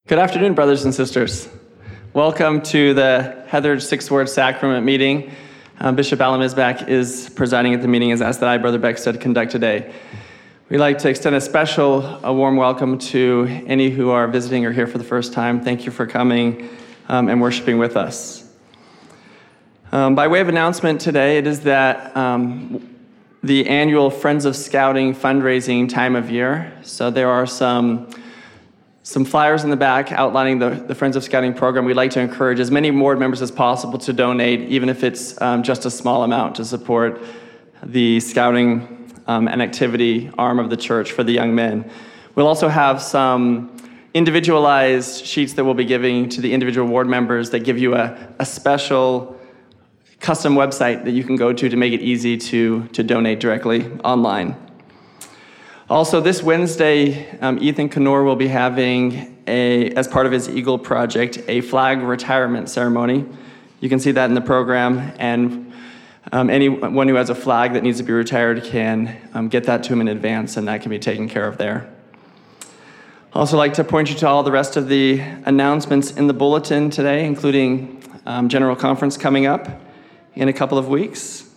Good afternoon, brothers and sisters. Welcome to the Heatherage Sixth Ward Sacrament meeting. Bishop Alan Misbach is presiding at the meeting, as asked that I, Brother Beckstead, conduct today. We'd like to extend a warm welcome to any who are visiting or here for the first time. Thank you for coming and worshiping with us. By way of announcement today, it is that the annual Friends of Scouting fundraising time of year. So there are some flyers in the back outlining the Friends of Scouting program. We'd like to encourage as many board members as possible to donate, even if it's just a small amount, to support the scouting and activity arm of the church for the young men. We'll also have some individualized sheets that we'll be giving to the individual ward members that give you a special custom website that you can go to make it easy to donate directly online. Also, this Wednesday, Ethan Knorr will be having, as part of his Eagle Project, a flag retirement ceremony. You can see that in the program, and anyone who has a flag that needs to be retired can get that to him in advance, and that can be taken care of there. I'd also like to point you to all the rest of the announcements in the bulletin today, including General Conference coming up in a couple of weeks.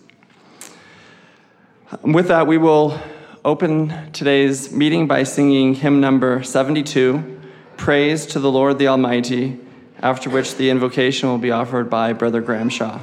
With that, we will open today's meeting by singing hymn number 72, Praise to the Lord the Almighty, after which the invocation will be offered by Brother Graham Shaw.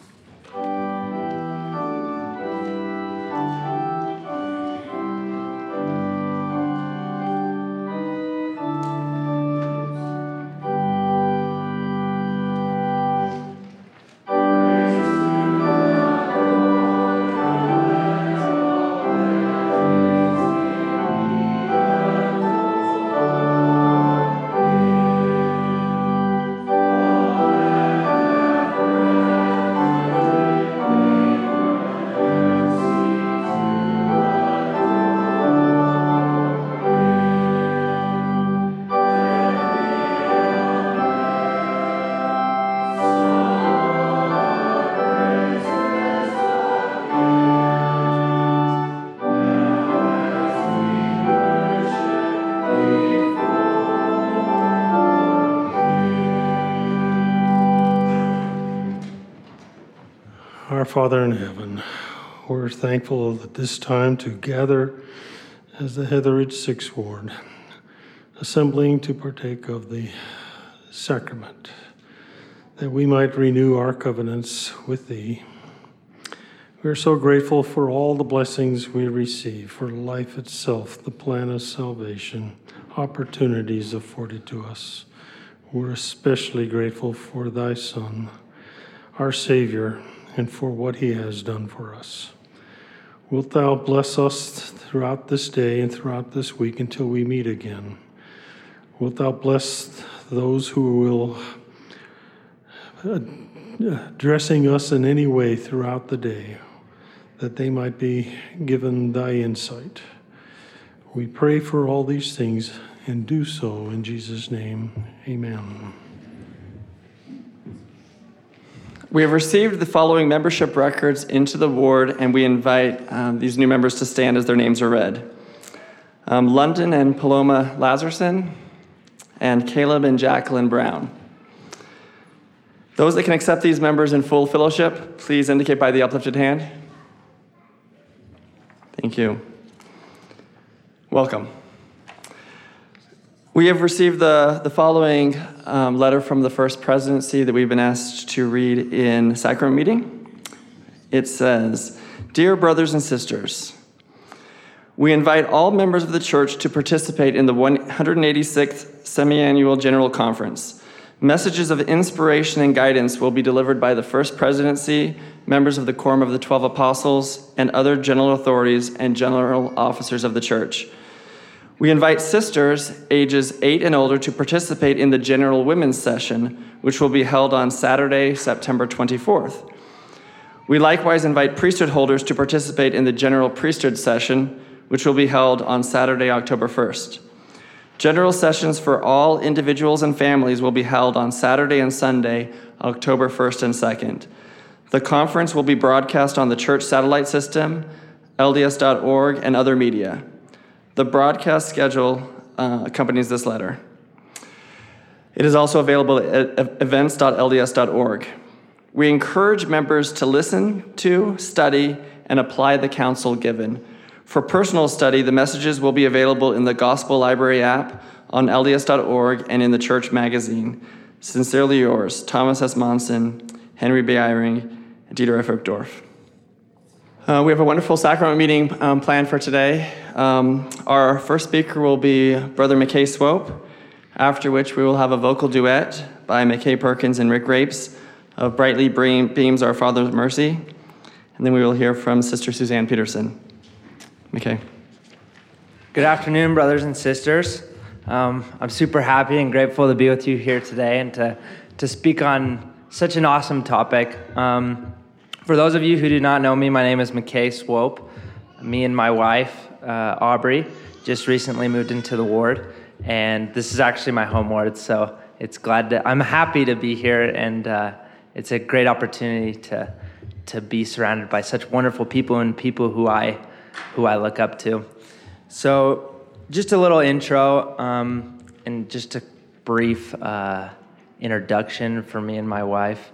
Our Father in heaven, we're thankful at this time to gather as the Heatherage Sixth Ward, assembling to partake of the sacrament, that we might renew our covenants with Thee. We are so grateful for all the blessings we receive, for life itself, the plan of salvation, opportunities afforded to us. We're especially grateful for Thy Son, our Savior, and for what He has done for us. Wilt Thou bless us throughout this day and throughout this week until we meet again? Wilt Thou bless those who will addressing us in any way throughout the day, that they might be given Thy insight. We pray for all these things and do so in Jesus' name. Amen. We have received the following membership records into the ward, and we invite these new members to stand as their names are read. London and Paloma Lazarson, and Caleb and Jacqueline Brown. Those that can accept these members in full fellowship, please indicate by the uplifted hand. Thank you. Welcome. We have received the following letter from the First Presidency that we've been asked to read in sacrament meeting. It says, Dear brothers and sisters, we invite all members of the church to participate in the 186th Semi-Annual General Conference. Messages of inspiration and guidance will be delivered by the First Presidency, members of the Quorum of the 12 Apostles, and other general authorities and general officers of the church. We invite sisters ages 8 and older to participate in the General Women's Session, which will be held on Saturday, September 24th. We likewise invite priesthood holders to participate in the General Priesthood Session, which will be held on Saturday, October 1st. General sessions for all individuals and families will be held on Saturday and Sunday, October 1st and 2nd. The conference will be broadcast on the church satellite system, LDS.org, and other media. The broadcast schedule accompanies this letter. It is also available at events.lds.org. We encourage members to listen to, study, and apply the counsel given. For personal study, the messages will be available in the Gospel Library app, on LDS.org, and in the church magazine. Sincerely yours, Thomas S. Monson, Henry B. Eyring, and Dieter F. Uchtdorf. We have a wonderful sacrament meeting planned for today. Our first speaker will be Brother McKay Swope, after which we will have a vocal duet by McKay Perkins and Rick Rapes of Brightly Beams Our Father's Mercy. And then we will hear from Sister Suzanne Peterson. McKay. Good afternoon, brothers and sisters. I'm super happy and grateful to be with you here today and to speak on such an awesome topic. For those of you who do not know me, my name is McKay Swope. Me and my wife, Aubrey, just recently moved into the ward, and this is actually my home ward, so I'm happy to be here, and it's a great opportunity to be surrounded by such wonderful people and people who I look up to. So just a little intro and just a brief introduction for me and my wife.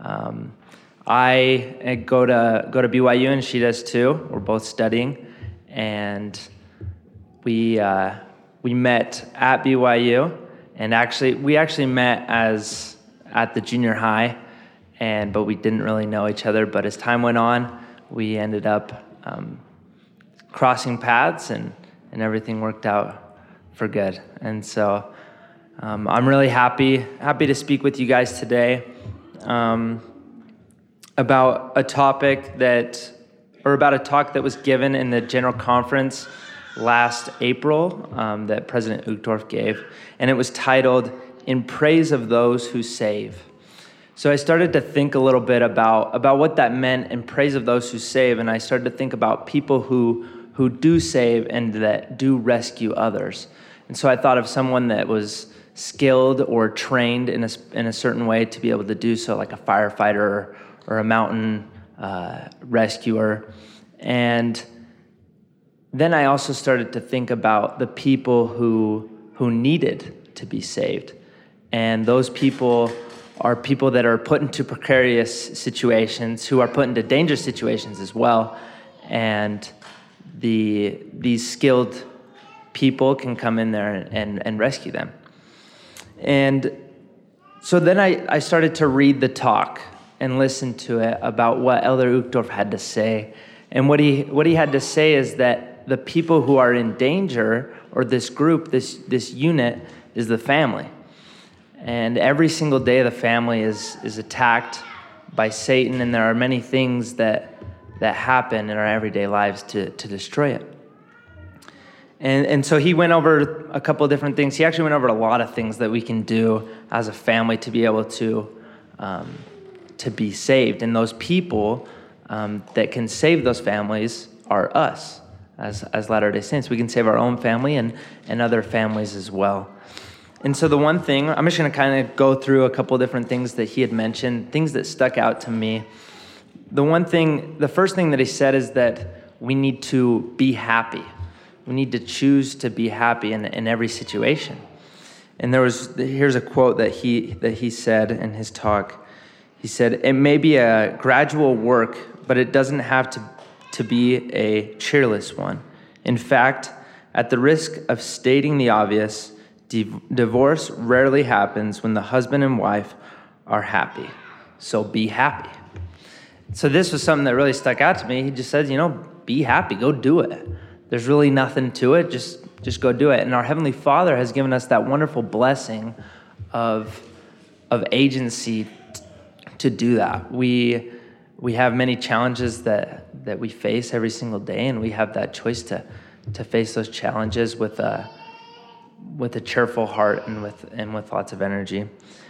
I go to BYU and she does too. We're both studying, and we met at BYU, and we actually met at the junior high, but we didn't really know each other. But as time went on, we ended up crossing paths, and everything worked out for good. And so I'm really happy to speak with you guys today about a talk that was given in the General Conference last April that President Uchtdorf gave, and it was titled, "In Praise of Those Who Save." So I started to think a little bit about what that meant, in praise of those who save, and I started to think about people who do save and that do rescue others. And so I thought of someone that was skilled or trained in a certain way to be able to do so, like a firefighter or a mountain rescuer. And then I also started to think about the people who needed to be saved. And those people are people that are put into precarious situations, who are put into dangerous situations as well. And these skilled people can come in there and rescue them. And so then I started to read the talk and listen to it about what Elder Uchtdorf had to say. And what he had to say is that the people who are in danger, or this group, this unit, is the family. And every single day the family is attacked by Satan, and there are many things that happen in our everyday lives to destroy it. And so he went over a couple of different things. He actually went over a lot of things that we can do as a family to be able to be saved. And those people that can save those families are us as Latter-day Saints. We can save our own family and other families as well. And so the one thing, I'm just going to kind of go through a couple of different things that he had mentioned, things that stuck out to me. The first thing that he said is that we need to be happy. We need to choose to be happy in every situation. And here's a quote that he said in his talk. He said, "It may be a gradual work, but it doesn't have to be a cheerless one. In fact, at the risk of stating the obvious, divorce rarely happens when the husband and wife are happy. So be happy." So this was something that really stuck out to me. He just said, be happy, go do it. There's really nothing to it, just go do it. And our Heavenly Father has given us that wonderful blessing of agency to do that. We have many challenges that we face every single day, and we have that choice to face those challenges with a cheerful heart and with lots of energy.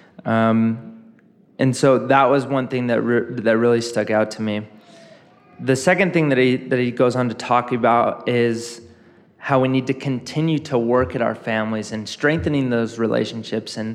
And so that was one thing that really stuck out to me. The second thing that he goes on to talk about is how we need to continue to work at our families and strengthening those relationships and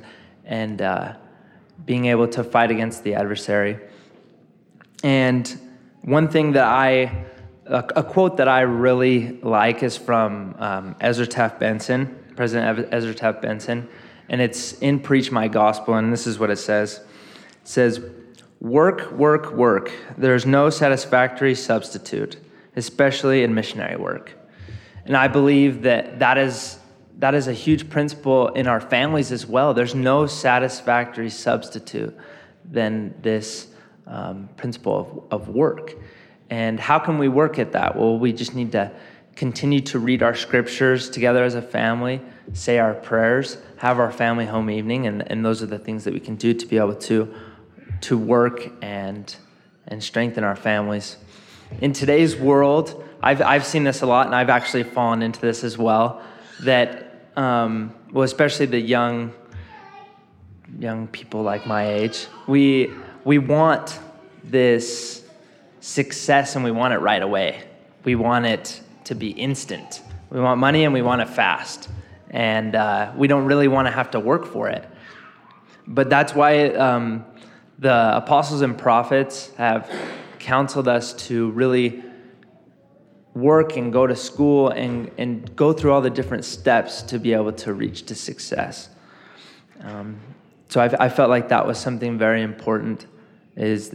being able to fight against the adversary. And one thing that a quote that I really like is from Ezra Taft Benson, President Ezra Taft Benson, and it's in Preach My Gospel, and this is what it says. It says, "Work, work, work. There's no satisfactory substitute, especially in missionary work." And I believe that is a huge principle in our families as well. There's no satisfactory substitute than this principle of work. And how can we work at that? Well, we just need to continue to read our scriptures together as a family, say our prayers, have our family home evening, and those are the things that we can do to be able to work and strengthen our families. In today's world, I've seen this a lot, and I've actually fallen into this as well, that, especially the young people like my age, we want this success and we want it right away. We want it to be instant. We want money and we want it fast. And we don't really want to have to work for it. But that's why the apostles and prophets have counseled us to really work and go to school and go through all the different steps to be able to reach to success. So I felt like that was something very important, is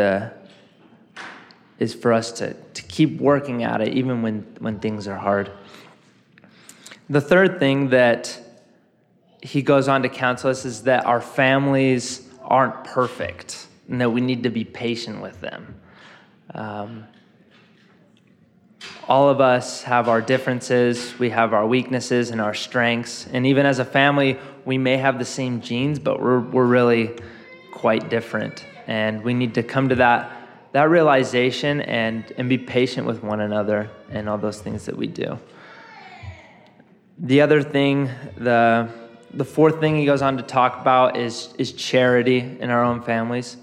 for us to keep working at it even when things are hard. The third thing that he goes on to counsel us is that our families aren't perfect and that we need to be patient with them. All of us have our differences, we have our weaknesses and our strengths, and even as a family, we may have the same genes, but we're really quite different. And we need to come to that realization and be patient with one another and all those things that we do. The other thing, the fourth thing he goes on to talk about is charity in our own families.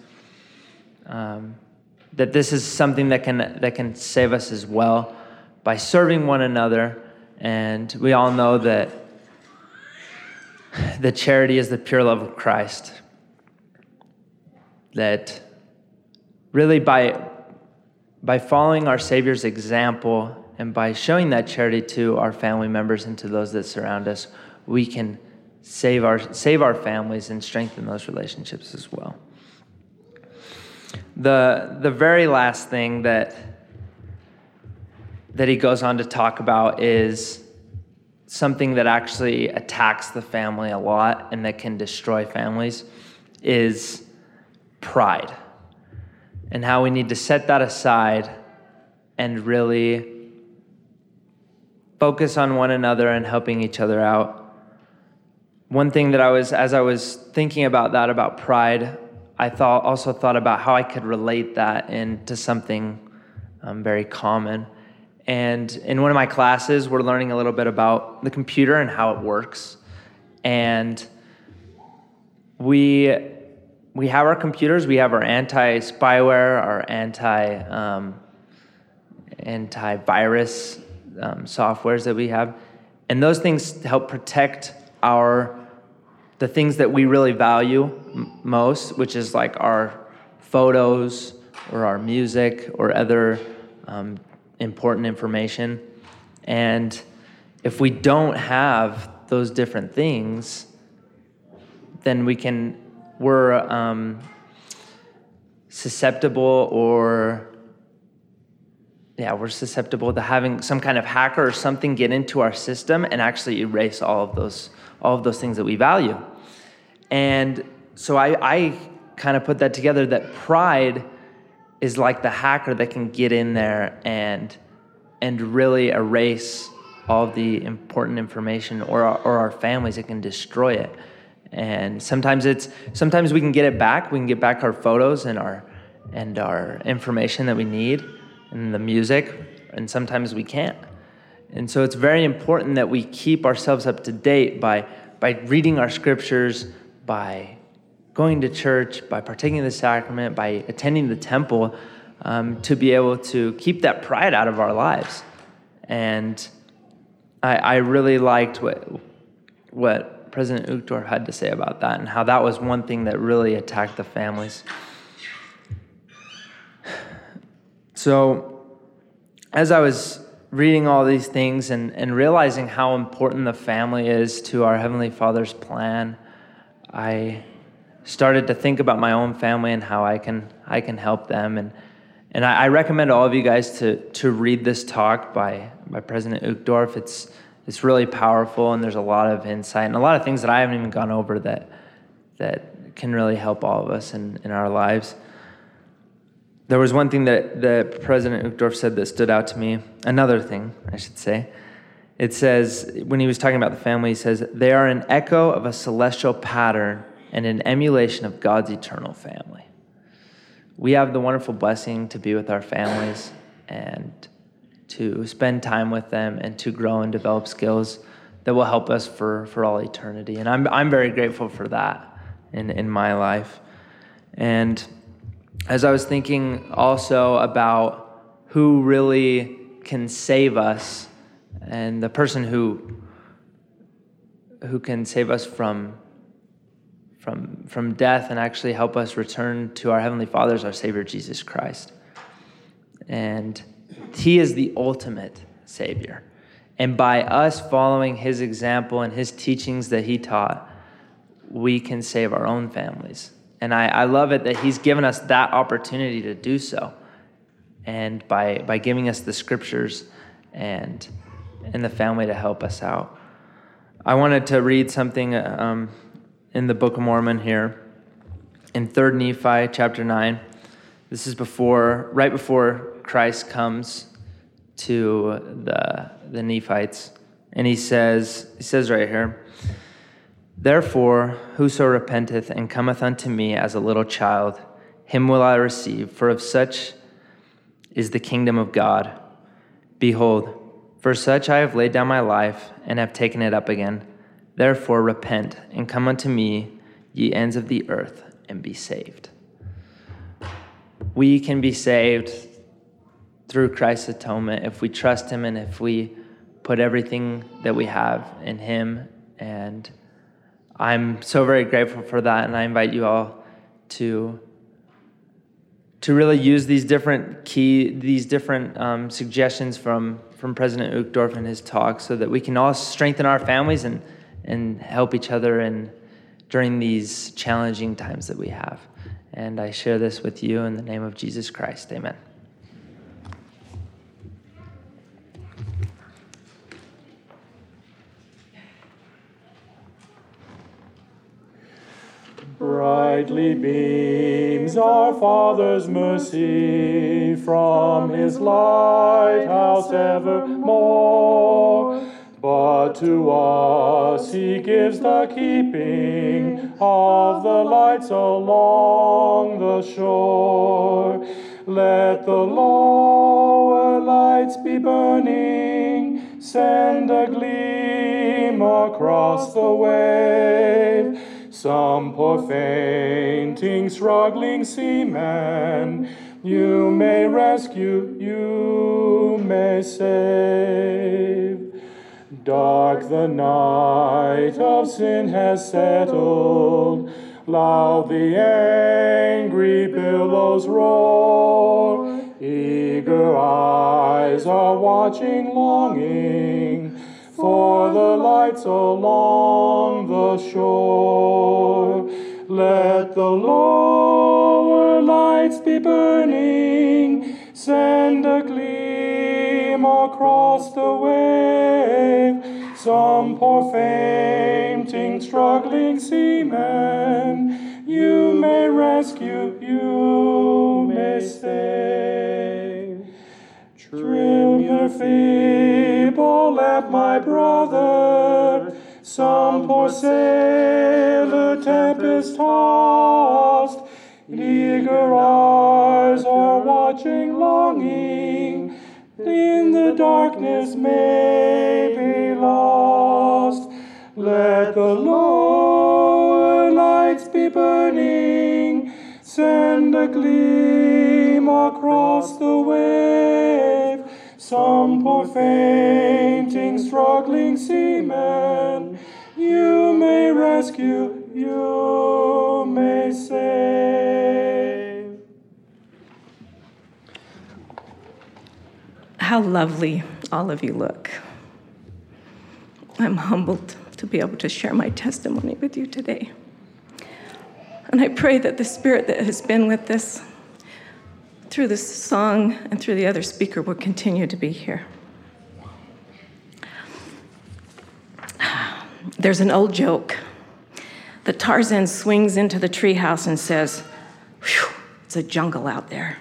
That this is something that can save us as well by serving one another. And we all know that the charity is the pure love of Christ. That really by following our Savior's example and by showing that charity to our family members and to those that surround us, we can save our families and strengthen those relationships as well. The very last thing that he goes on to talk about is something that actually attacks the family a lot and that can destroy families, is pride, and how we need to set that aside and really focus on one another and helping each other out. One thing that as I was thinking about that, about pride, I also thought about how I could relate that into something very common. And in one of my classes, we're learning a little bit about the computer and how it works. And we have our computers, we have our anti-spyware, our anti-virus softwares that we have. And those things help protect the things that we really value most, which is like our photos or our music or other important information. And if we don't have those different things, then we're susceptible to having some kind of hacker or something get into our system and actually erase all of those things that we value. And so I kind of put that together, that pride is like the hacker that can get in there and really erase all of the important information, or our families, it can destroy it. And sometimes we can get it back. We can get back our photos and our information that we need and the music, and sometimes we can't. And so it's very important that we keep ourselves up to date by reading our scriptures, by going to church, by partaking of the sacrament, by attending the temple, to be able to keep that pride out of our lives. And I really liked what President Uchtdorf had to say about that, and how that was one thing that really attacked the families. So as I was reading all these things and realizing how important the family is to our Heavenly Father's plan, I started to think about my own family and how I can help them. And I recommend all of you guys to read this talk by President Uchtdorf. It's really powerful, and there's a lot of insight and a lot of things that I haven't even gone over that can really help all of us in our lives. There was one thing that President Uchtdorf said that stood out to me. Another thing, I should say. It says, when he was talking about the family, he says, they are an echo of a celestial pattern and an emulation of God's eternal family. We have the wonderful blessing to be with our families and to spend time with them and to grow and develop skills that will help us for all eternity. And I'm very grateful for that in my life. And as I was thinking also about who really can save us, and the person who can save us from death and actually help us return to our Heavenly Father is our Savior, Jesus Christ. And He is the ultimate Savior. And by us following His example and His teachings that He taught, we can save our own families. And I love it that He's given us that opportunity to do so. And by giving us the scriptures and the family to help us out. I wanted to read something in the Book of Mormon here, in 3 Nephi chapter 9. This is right before Christ comes to the Nephites. And he says right here, therefore, whoso repenteth and cometh unto me as a little child, him will I receive, for of such is the kingdom of God. Behold, for such I have laid down my life, and have taken it up again. Therefore repent, and come unto me, ye ends of the earth, and be saved. We can be saved through Christ's atonement if we trust Him and if we put everything that we have in Him. And I'm so very grateful for that, and I invite you all to really use these different suggestions from President Uchtdorf in his talk, so that we can all strengthen our families and help each other during these challenging times that we have. And I share this with you in the name of Jesus Christ. Amen. Brightly beams our Father's mercy from His lighthouse evermore. But to us He gives the keeping of the lights along the shore. Let the lower lights be burning, send a gleam across the wave. Some poor fainting, struggling seaman, you may rescue, you may save. Dark the night of sin has settled, loud the angry billows roar. Eager eyes are watching, longing for the lights along the shore. Let the lower lights be burning, send a gleam across the wave. Some poor fainting, struggling seaman, you may rescue, you may save. Trim your feeble lamp, my brother, some poor sailor tempest tossed. Eager eyes are watching, longing, in the darkness may be lost. Let the lower lights be burning, send a gleam across the wave. Some poor fainting, struggling seaman, you may rescue, you may save. How lovely all of you look. I'm humbled to be able to share my testimony with you today. And I pray that the Spirit that has been with us through this song and through the other speaker will continue to be here. There's an old joke that Tarzan swings into the treehouse and says, "Whew, it's a jungle out there."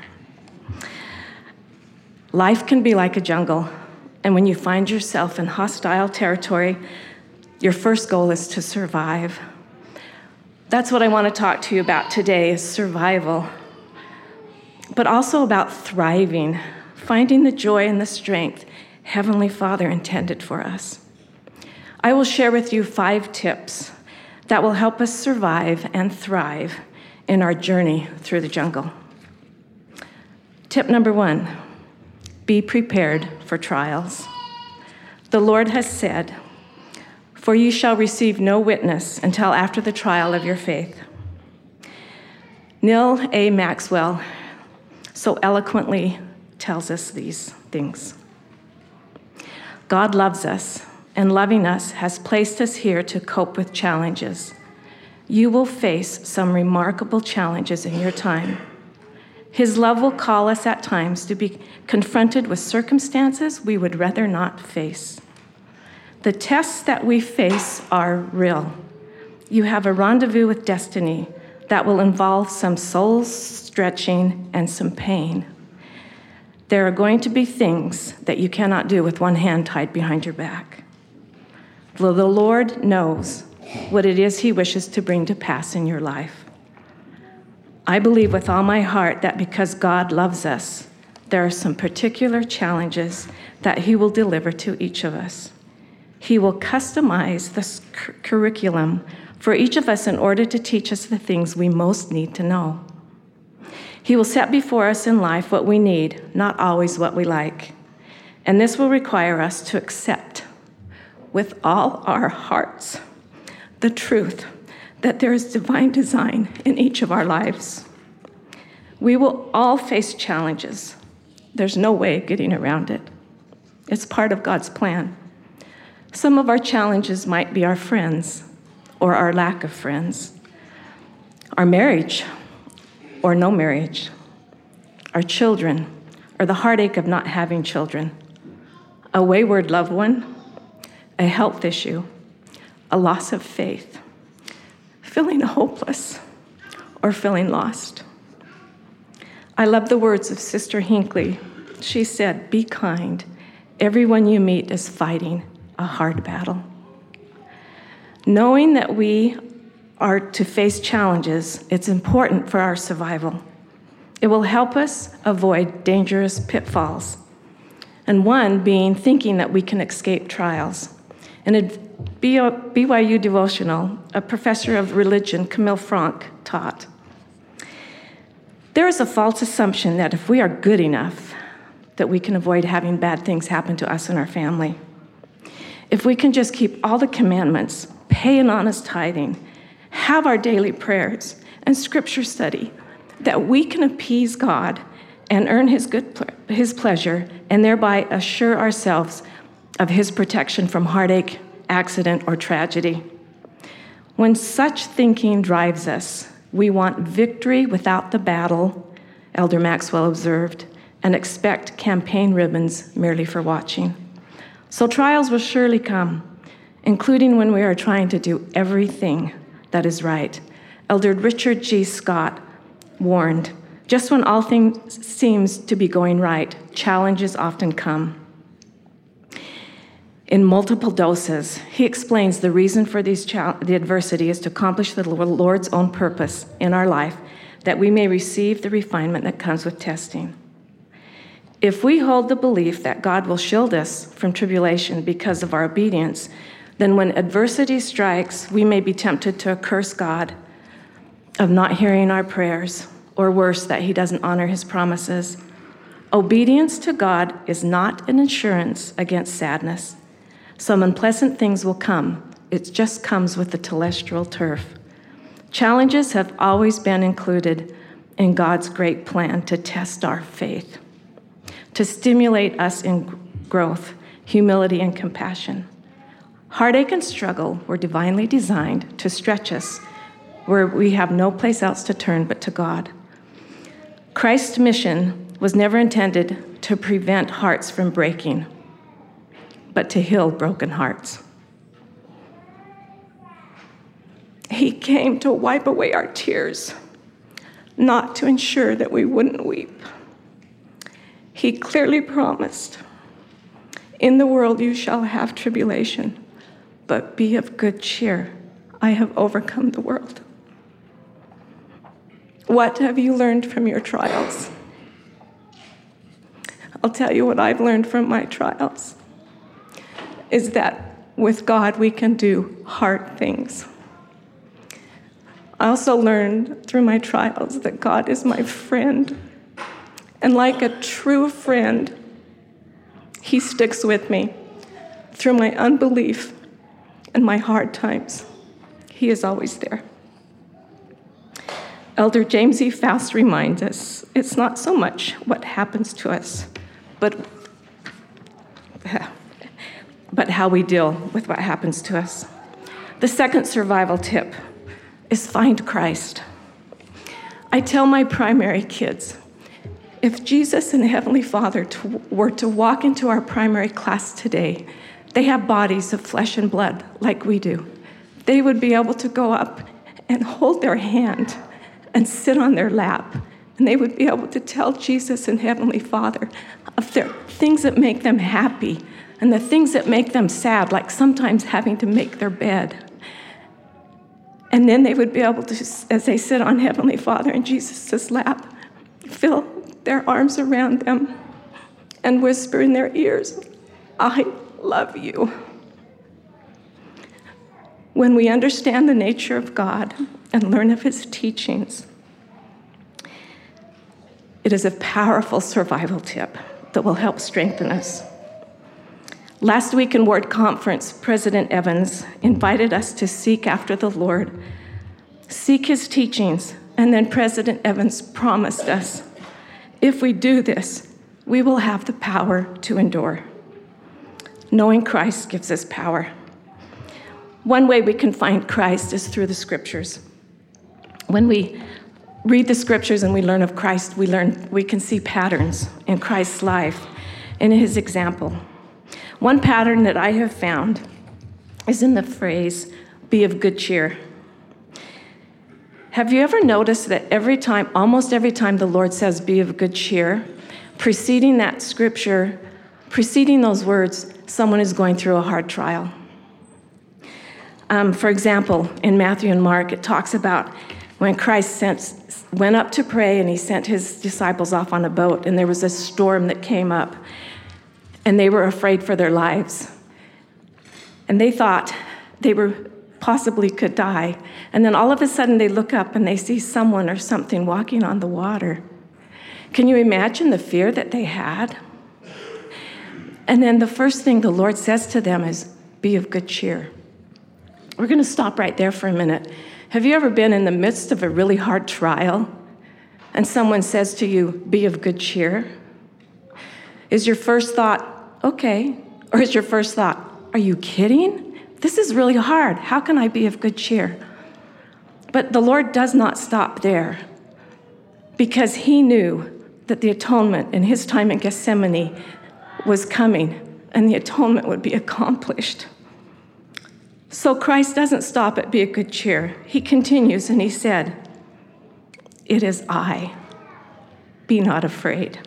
Life can be like a jungle, and when you find yourself in hostile territory, your first goal is to survive. That's what I want to talk to you about today, is survival, but also about thriving, finding the joy and the strength Heavenly Father intended for us. I will share with you 5 tips that will help us survive and thrive in our journey through the jungle. Tip number 1, be prepared for trials. The Lord has said, "For you shall receive no witness until after the trial of your faith." Neal A. Maxwell so eloquently tells us these things. God loves us, and loving us has placed us here to cope with challenges. You will face some remarkable challenges in your time. His love will call us at times to be confronted with circumstances we would rather not face. The tests that we face are real. You have a rendezvous with destiny that will involve some soul stretching and some pain. There are going to be things that you cannot do with one hand tied behind your back. The Lord knows what it is He wishes to bring to pass in your life. I believe with all my heart that because God loves us, there are some particular challenges that He will deliver to each of us. He will customize the curriculum for each of us in order to teach us the things we most need to know. He will set before us in life what we need, not always what we like. And this will require us to accept with all our hearts the truth that there is divine design in each of our lives. We will all face challenges. There's no way of getting around it. It's part of God's plan. Some of our challenges might be our friends or our lack of friends, our marriage or no marriage, our children or the heartache of not having children, a wayward loved one, a health issue, a loss of faith, feeling hopeless or feeling lost. I love the words of Sister Hinckley. She said, "Be kind. Everyone you meet is fighting a hard battle." Knowing that we are to face challenges, it's important for our survival. It will help us avoid dangerous pitfalls, and one being thinking that we can escape trials. In a BYU devotional, a professor of religion, Camille Franck, taught, "There is a false assumption that if we are good enough, that we can avoid having bad things happen to us and our family. If we can just keep all the commandments, pay an honest tithing, have our daily prayers and scripture study, that we can appease God and earn His pleasure, and thereby assure ourselves of His protection from heartache, accident, or tragedy. When such thinking drives us, we want victory without the battle," Elder Maxwell observed, "and expect campaign ribbons merely for watching. So trials will surely come, including when we are trying to do everything that is right. Elder Richard G. Scott warned, just when all things seems to be going right, challenges often come. In multiple doses, he explains the reason for the adversity is to accomplish the Lord's own purpose in our life, that we may receive the refinement that comes with testing. If we hold the belief that God will shield us from tribulation because of our obedience, then when adversity strikes, we may be tempted to curse God of not hearing our prayers, or worse, that He doesn't honor His promises. Obedience to God is not an insurance against sadness. Some unpleasant things will come. It just comes with the terrestrial turf. Challenges have always been included in God's great plan to test our faith, to stimulate us in growth, humility, and compassion. Heartache and struggle were divinely designed to stretch us where we have no place else to turn but to God. Christ's mission was never intended to prevent hearts from breaking, but to heal broken hearts. He came to wipe away our tears, not to ensure that we wouldn't weep. He clearly promised, "In the world you shall have tribulation, but be of good cheer. I have overcome the world." What have you learned from your trials? I'll tell you what I've learned from my trials is that with God we can do hard things. I also learned through my trials that God is my friend. And like a true friend, he sticks with me through my unbelief and my hard times. He is always there. Elder James E. Faust reminds us, it's not so much what happens to us, but how we deal with what happens to us. The second survival tip is find Christ. I tell my primary kids, if Jesus and Heavenly Father were to walk into our primary class today, they have bodies of flesh and blood like we do. They would be able to go up and hold their hand and sit on their lap, and they would be able to tell Jesus and Heavenly Father of their things that make them happy and the things that make them sad, like sometimes having to make their bed. And then they would be able to, as they sit on Heavenly Father in Jesus' lap, feel their arms around them and whisper in their ears, "I love you." When we understand the nature of God and learn of his teachings, it is a powerful survival tip that will help strengthen us. Last week in Ward Conference, President Evans invited us to seek after the Lord, seek his teachings, and then President Evans promised us, if we do this, we will have the power to endure. Knowing Christ gives us power. One way we can find Christ is through the scriptures. When we read the scriptures and we learn of Christ, we can see patterns in Christ's life and in his example. One pattern that I have found is in the phrase, "be of good cheer." Have you ever noticed that almost every time the Lord says, "be of good cheer," preceding that scripture, preceding those words, someone is going through a hard trial? For example, in Matthew and Mark, it talks about when Christ went up to pray and he sent his disciples off on a boat, and there was a storm that came up, and they were afraid for their lives. And they thought they possibly could die. And then all of a sudden they look up and they see someone or something walking on the water. Can you imagine the fear that they had? And then the first thing the Lord says to them is, "be of good cheer." We're going to stop right there for a minute. Have you ever been in the midst of a really hard trial and someone says to you, "be of good cheer"? Is your first thought, okay? Or is your first thought, are you kidding? This is really hard. How can I be of good cheer? But the Lord does not stop there, because he knew that the atonement in his time in Gethsemane was coming and the atonement would be accomplished. So Christ doesn't stop at be of good cheer. He continues and he said, "It is I. Be not afraid."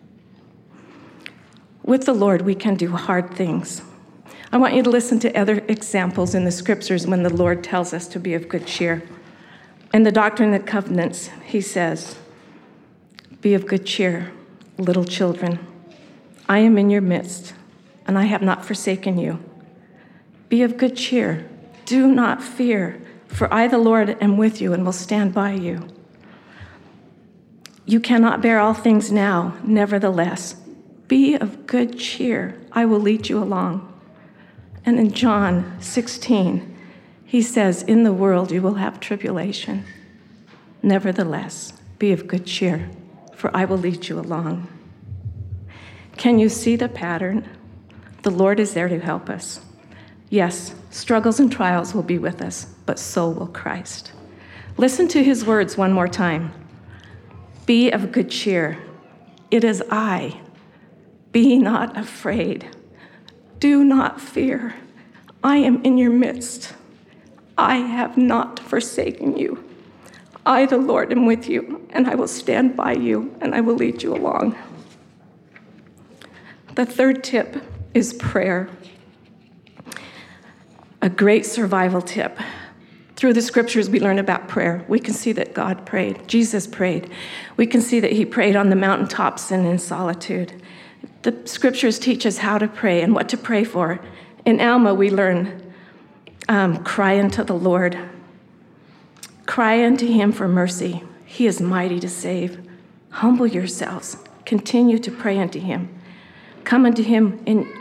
With the Lord, we can do hard things. I want you to listen to other examples in the scriptures when the Lord tells us to be of good cheer. In the Doctrine and Covenants, he says, "Be of good cheer, little children. I am in your midst, and I have not forsaken you. Be of good cheer. Do not fear, for I, the Lord, am with you and will stand by you. You cannot bear all things now, nevertheless. Be of good cheer. I will lead you along." And in John 16, he says, "In the world you will have tribulation. Nevertheless, be of good cheer, for I will lead you along." Can you see the pattern? The Lord is there to help us. Yes, struggles and trials will be with us, but so will Christ. Listen to his words one more time. Be of good cheer. It is I. Be not afraid. Do not fear. I am in your midst. I have not forsaken you. I, the Lord, am with you, and I will stand by you, and I will lead you along. The third tip is prayer. A great survival tip. Through the scriptures, we learn about prayer. We can see that God prayed. Jesus prayed. We can see that he prayed on the mountaintops and in solitude. The scriptures teach us how to pray and what to pray for. In Alma, we learn, cry unto the Lord. Cry unto him for mercy. He is mighty to save. Humble yourselves. Continue to pray unto him. Come unto him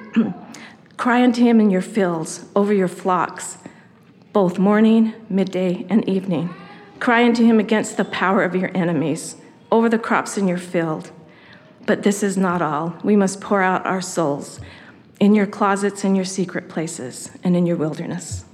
cry unto him in your fields, over your flocks, both morning, midday, and evening. Cry unto him against the power of your enemies, over the crops in your field. But this is not all. We must pour out our souls in your closets, in your secret places, and in your wilderness.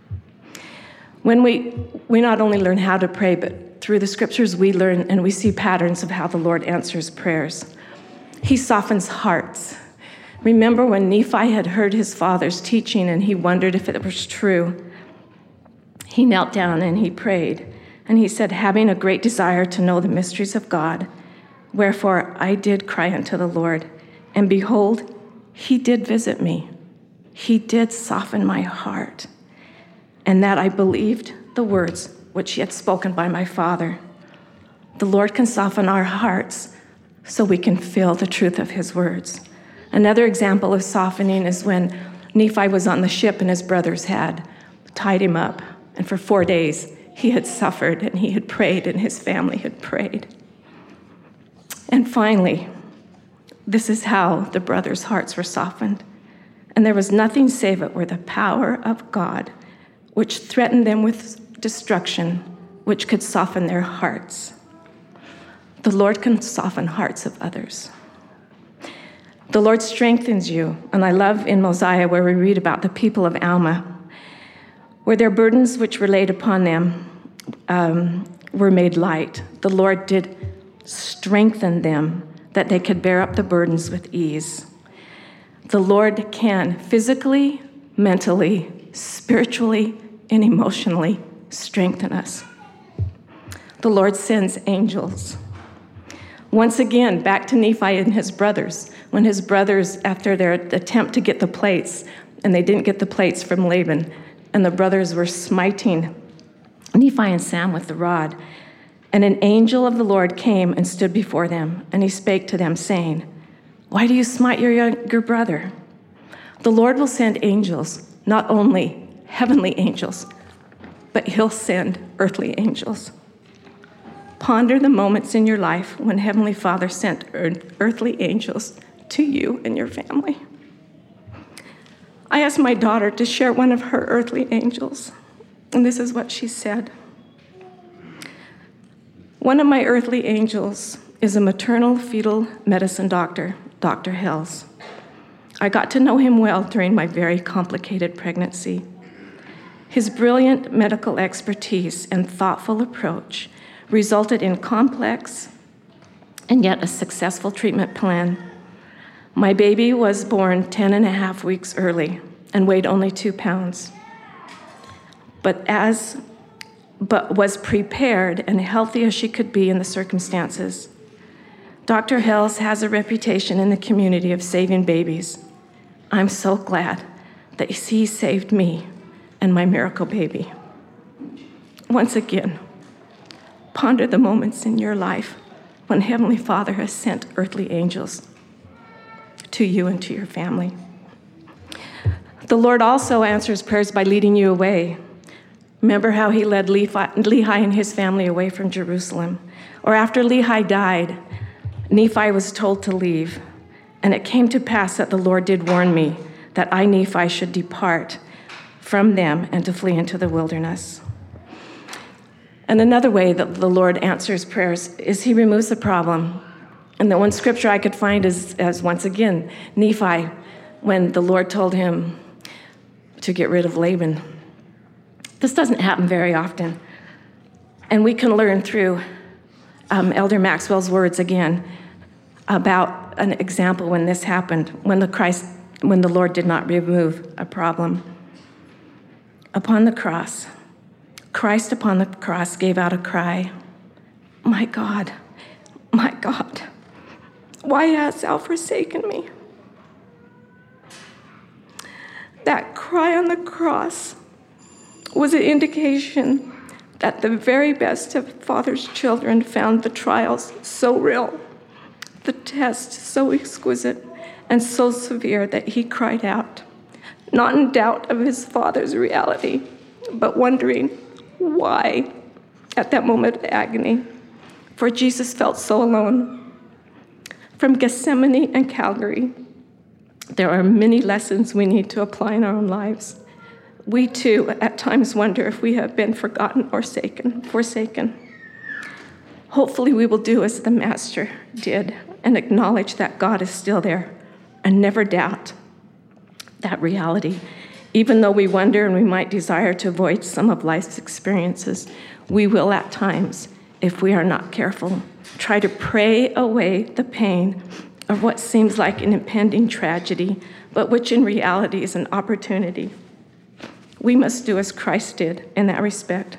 When we not only learn how to pray, but through the scriptures we learn and we see patterns of how the Lord answers prayers. He softens hearts. Remember when Nephi had heard his father's teaching and he wondered if it was true? He knelt down and he prayed, and he said, having a great desire to know the mysteries of God, wherefore I did cry unto the Lord, and behold, he did visit me. He did soften my heart, and that I believed the words which he had spoken by my father. The Lord can soften our hearts so we can feel the truth of his words. Another example of softening is when Nephi was on the ship and his brothers had tied him up. And for 4 days, he had suffered and he had prayed and his family had prayed. And finally, this is how the brothers' hearts were softened. And there was nothing save it were the power of God, which threatened them with destruction, which could soften their hearts. The Lord can soften hearts of others. The Lord strengthens you. And I love in Mosiah where we read about the people of Alma, where their burdens which were laid upon them were made light. The Lord did strengthen them that they could bear up the burdens with ease. The Lord can physically, mentally, spiritually, and emotionally strengthen us. The Lord sends angels. Once again, back to Nephi and his brothers. When his brothers, after their attempt to get the plates, and they didn't get the plates from Laban, and the brothers were smiting Nephi and Sam with the rod, and an angel of the Lord came and stood before them, and he spake to them, saying, why do you smite your younger brother? The Lord will send angels, not only heavenly angels, but he'll send earthly angels. Ponder the moments in your life when Heavenly Father sent earthly angels to you and your family. I asked my daughter to share one of her earthly angels, and this is what she said. One of my earthly angels is a maternal fetal medicine doctor, Dr. Hells. I got to know him well during my very complicated pregnancy. His brilliant medical expertise and thoughtful approach resulted in complex and yet a successful treatment plan. My baby was born 10 and a half weeks early and weighed only 2 pounds, but was prepared and healthy as she could be in the circumstances. Dr. Hells has a reputation in the community of saving babies. I'm so glad that he saved me and my miracle baby. Once again, ponder the moments in your life when Heavenly Father has sent earthly angels to you and to your family. The Lord also answers prayers by leading you away. Remember how he led Lehi and his family away from Jerusalem. Or after Lehi died, Nephi was told to leave. And it came to pass that the Lord did warn me that I, Nephi, should depart from them and to flee into the wilderness. And another way that the Lord answers prayers is he removes the problem. And the one scripture I could find is, as once again, Nephi when the Lord told him to get rid of Laban. This doesn't happen very often. And we can learn through Elder Maxwell's words again about an example when this happened, when the Lord did not remove a problem. Upon the cross, Christ upon the cross gave out a cry, my God, why hast thou forsaken me?" That cry on the cross was an indication that the very best of Father's children found the trials so real, the test so exquisite and so severe that he cried out, not in doubt of his Father's reality, but wondering why at that moment of agony. For Jesus felt so alone. From Gethsemane and Calvary, there are many lessons we need to apply in our own lives. We too at times wonder if we have been forgotten or forsaken. Hopefully we will do as the Master did and acknowledge that God is still there and never doubt that reality. Even though we wonder and we might desire to avoid some of life's experiences, we will at times, if we are not careful, try to pray away the pain of what seems like an impending tragedy, but which in reality is an opportunity. We must do as Christ did in that respect.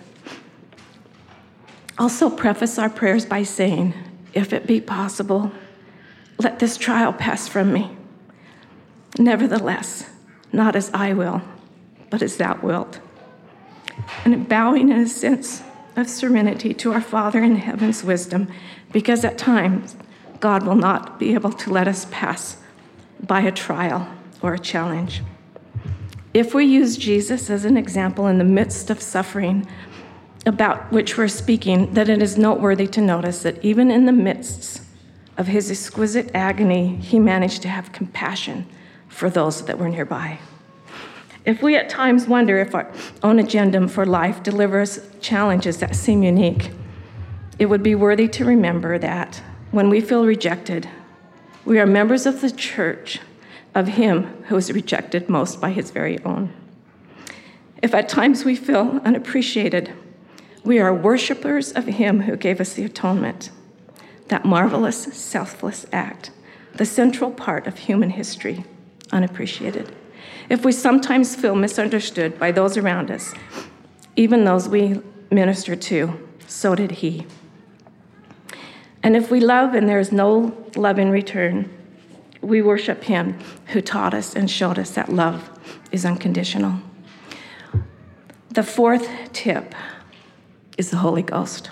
Also preface our prayers by saying, if it be possible, let this trial pass from me. Nevertheless, not as I will, but as thou wilt. And bowing in a sense of serenity to our Father in heaven's wisdom, because at times God will not be able to let us pass by a trial or a challenge. If we use Jesus as an example in the midst of suffering about which we're speaking, that it is noteworthy to notice that even in the midst of his exquisite agony, he managed to have compassion for those that were nearby. If we at times wonder if our own agenda for life delivers challenges that seem unique, it would be worthy to remember that when we feel rejected, we are members of the church of him who is rejected most by his very own. If at times we feel unappreciated, we are worshipers of him who gave us the atonement, that marvelous, selfless act, the central part of human history, unappreciated. If we sometimes feel misunderstood by those around us, even those we minister to, so did he. And if we love and there is no love in return, we worship him who taught us and showed us that love is unconditional. The fourth tip is the Holy Ghost.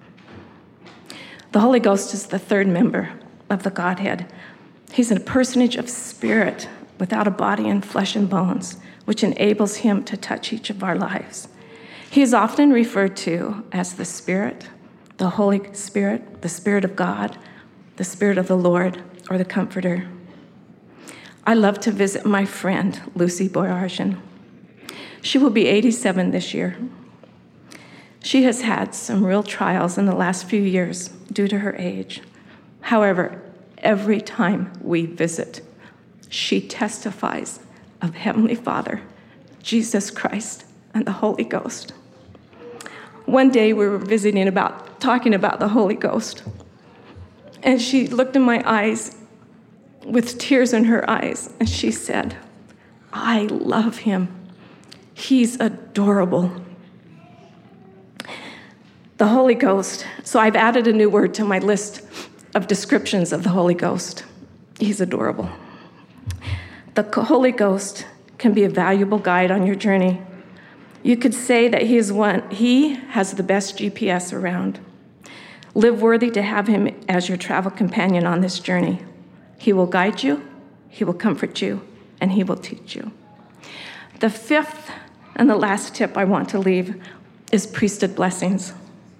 The Holy Ghost is the third member of the Godhead. He's a personage of spirit without a body and flesh and bones, which enables him to touch each of our lives. He is often referred to as the Spirit, the Holy Spirit, the Spirit of God, the Spirit of the Lord, or the Comforter. I love to visit my friend, Lucy Boyarshin. She will be 87 this year. She has had some real trials in the last few years due to her age. However, every time we visit, she testifies of Heavenly Father, Jesus Christ, and the Holy Ghost. One day we were talking about the Holy Ghost, and she looked in my eyes with tears in her eyes, and she said, "I love him. He's adorable." The Holy Ghost. So I've added a new word to my list of descriptions of the Holy Ghost. He's adorable. The Holy Ghost can be a valuable guide on your journey. You could say that he has the best GPS around. Live worthy to have him as your travel companion on this journey. He will guide you, he will comfort you, and he will teach you. The fifth and the last tip I want to leave is priesthood blessings.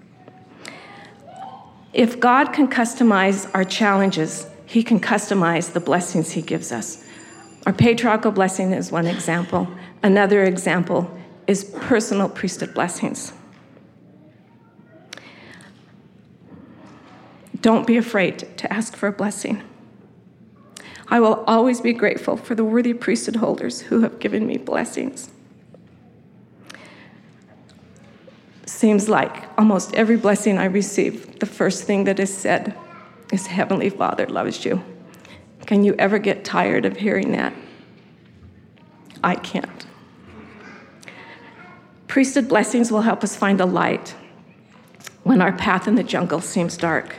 If God can customize our challenges, he can customize the blessings he gives us. Our patriarchal blessing is one example. Another example is personal priesthood blessings. Don't be afraid to ask for a blessing. I will always be grateful for the worthy priesthood holders who have given me blessings. Seems like almost every blessing I receive, the first thing that is said is, Heavenly Father loves you. Can you ever get tired of hearing that? I can't. Priesthood blessings will help us find a light when our path in the jungle seems dark.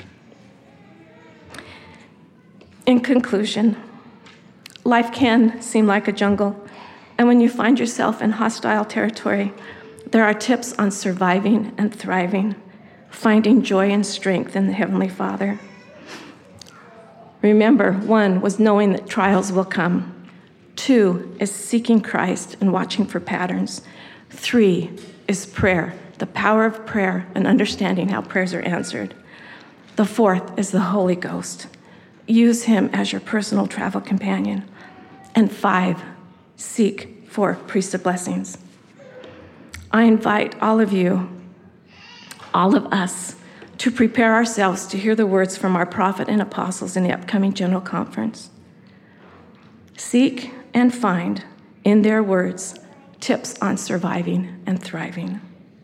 In conclusion, life can seem like a jungle, and when you find yourself in hostile territory, there are tips on surviving and thriving, finding joy and strength in the Heavenly Father. Remember, 1 was knowing that trials will come. 2 is seeking Christ and watching for patterns. 3 is prayer, the power of prayer and understanding how prayers are answered. The 4th is the Holy Ghost. Use him as your personal travel companion. And 5, seek for priesthood blessings. I invite all of you, all of us, to prepare ourselves to hear the words from our prophet and apostles in the upcoming General Conference. Seek and find in their words tips on surviving and thriving.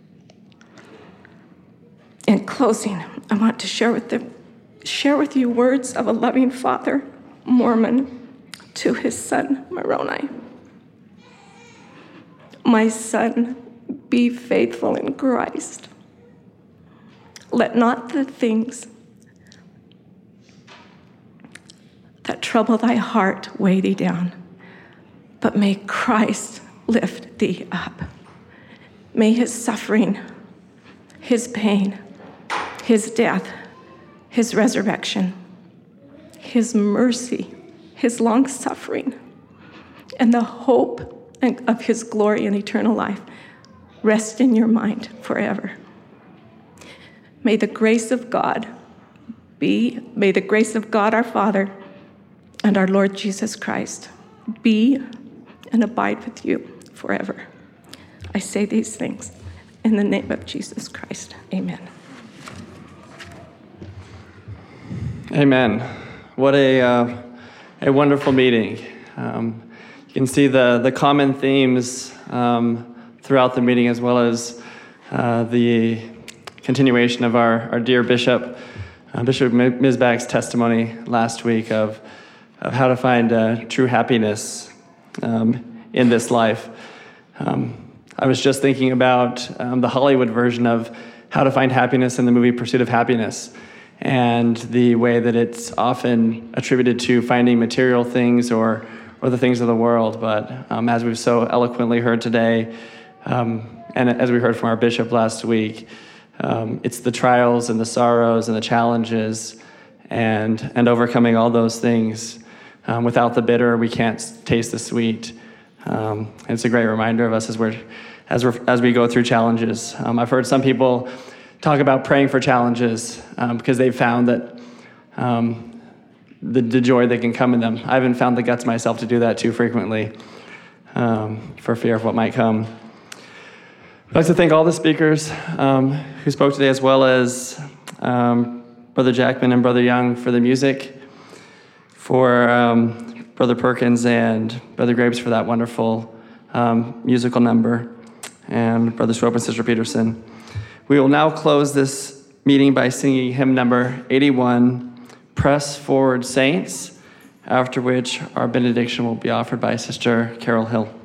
In closing, I want to share with you words of a loving father, Mormon, to his son, Moroni. My son, be faithful in Christ. Let not the things that trouble thy heart weigh thee down, but may Christ lift thee up. May his suffering, his pain, his death, his resurrection, his mercy, his long suffering, and the hope of his glory and eternal life rest in your mind forever. May the grace of God our Father and our Lord Jesus Christ be and abide with you forever. I say these things in the name of Jesus Christ. Amen. Amen. What a wonderful meeting. You can see the common themes throughout the meeting, as well as the continuation of our dear Bishop Misbach's testimony last week of how to find true happiness in this life. I was just thinking about the Hollywood version of how to find happiness in the movie Pursuit of Happiness, and the way that it's often attributed to finding material things or the things of the world. But as we've so eloquently heard today, and as we heard from our bishop last week, it's the trials and the sorrows and the challenges and overcoming all those things. Without the bitter, we can't taste the sweet. It's a great reminder of us as we go through challenges. I've heard some people talk about praying for challenges because they've found that the joy that can come in them. I haven't found the guts myself to do that too frequently for fear of what might come. I'd like to thank all the speakers who spoke today, as well as Brother Jackman and Brother Young for the music, for Brother Perkins and Brother Graves for that wonderful musical number, and Brother Swope and Sister Peterson. We will now close this meeting by singing hymn number 81, Press Forward Saints, after which our benediction will be offered by Sister Carol Hill.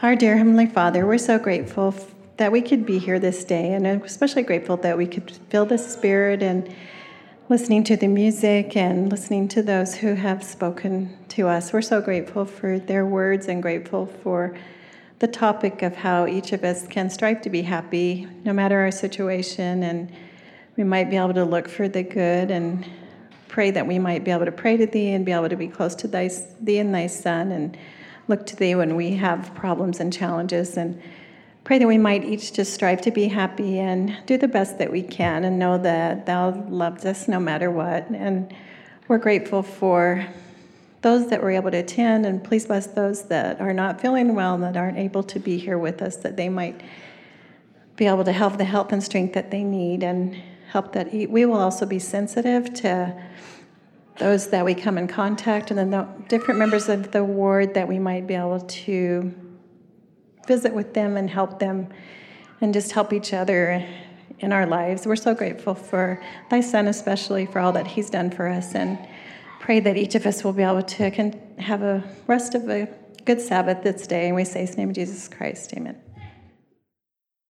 Our dear Heavenly Father, we're so grateful that we could be here this day, and I'm especially grateful that we could feel the Spirit and listening to the music and listening to those who have spoken to us. We're so grateful for their words and grateful for the topic of how each of us can strive to be happy no matter our situation, and we might be able to look for the good and pray that we might be able to pray to Thee and be able to be close to Thee and Thy Son and look to Thee when we have problems and challenges, and pray that we might each just strive to be happy and do the best that we can and know that Thou loves us no matter what. And we're grateful for those that were able to attend, and please bless those that are not feeling well and that aren't able to be here with us, that they might be able to have the health and strength that they need, and help that we will also be sensitive to those that we come in contact, and then the different members of the ward that we might be able to visit with them and help them and just help each other in our lives. We're so grateful for Thy Son, especially for all that He's done for us, and pray that each of us will be able to have a rest of a good Sabbath this day. And we say in the name of Jesus Christ, amen.